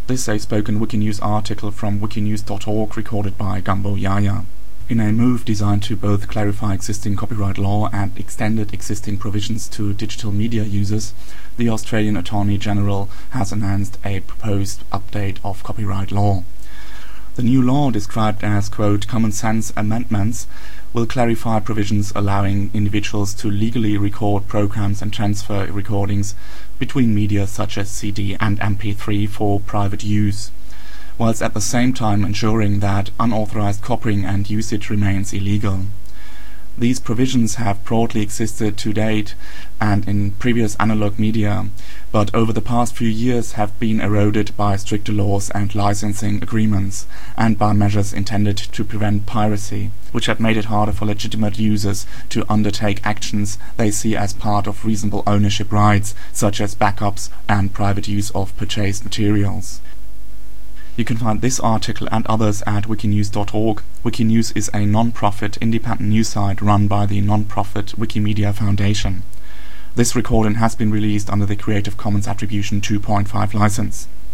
This is a spoken Wikinews article from wikinews.org recorded by Gumbo Yaya. In a move designed to both clarify existing copyright law and extended existing provisions to digital media users, the Australian Attorney General has announced a proposed update of copyright law. The new law, described as, quote, common sense amendments, will clarify provisions allowing individuals to legally record programs and transfer recordings between media such as CD and MP3 for private use, whilst at the same time ensuring that unauthorized copying and usage remains illegal. These provisions have broadly existed to date and in previous analog media, but over the past few years have been eroded by stricter laws and licensing agreements, and by measures intended to prevent piracy, which have made it harder for legitimate users to undertake actions they see as part of reasonable ownership rights, such as backups and private use of purchased materials. You can find this article and others at wikinews.org. Wikinews is a non-profit independent news site run by the non-profit Wikimedia Foundation. This recording has been released under the Creative Commons Attribution 2.5 license.